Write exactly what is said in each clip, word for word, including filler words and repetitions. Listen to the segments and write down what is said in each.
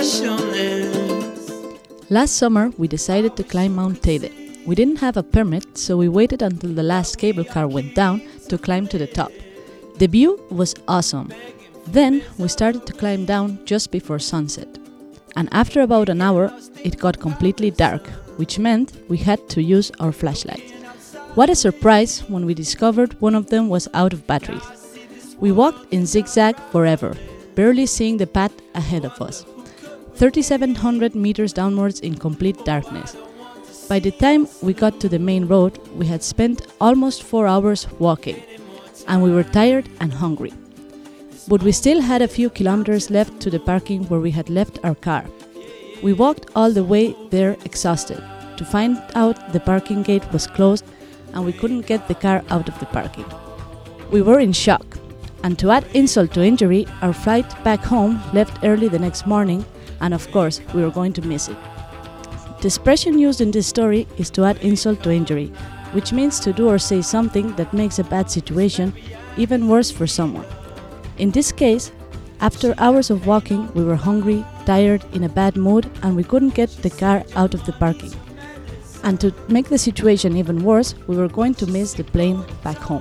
specialness. Last summer, we decided to climb Mount Teide. We didn't have a permit, so we waited until the last cable car went down to climb to the top. The view was awesome. Then we started to climb down just before sunset. And after about an hour, it got completely dark, which meant we had to use our flashlights. What a surprise when we discovered one of them was out of batteries. We walked in zigzag forever, barely seeing the path ahead of us. thirty-seven hundred meters downwards in complete darkness. By the time we got to the main road, we had spent almost four hours walking, and we were tired and hungry. But we still had a few kilometers left to the parking where we had left our car. We walked all the way there exhausted, to find out the parking gate was closed and we couldn't get the car out of the parking. We were in shock, and to add insult to injury, our flight back home left early the next morning, and of course, we were going to miss it. The expression used in this story is to add insult to injury, which means to do or say something that makes a bad situation even worse for someone. In this case, after hours of walking, we were hungry, tired, in a bad mood, and we couldn't get the car out of the parking. And to make the situation even worse, we were going to miss the plane back home.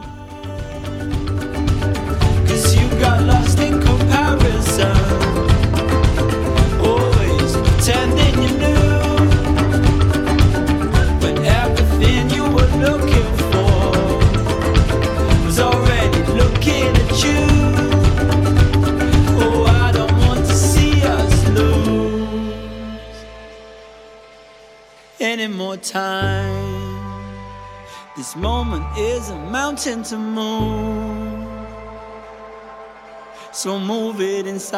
'Cause you got lost in comparison, always pretending you knew, when everything you were looking for was already looking at you. Oh, I don't want to see us lose any more time. This moment is a mountain to move, so move it inside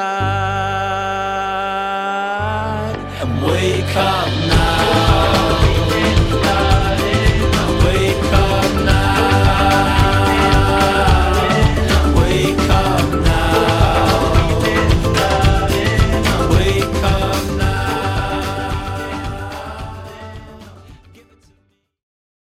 and wake up now.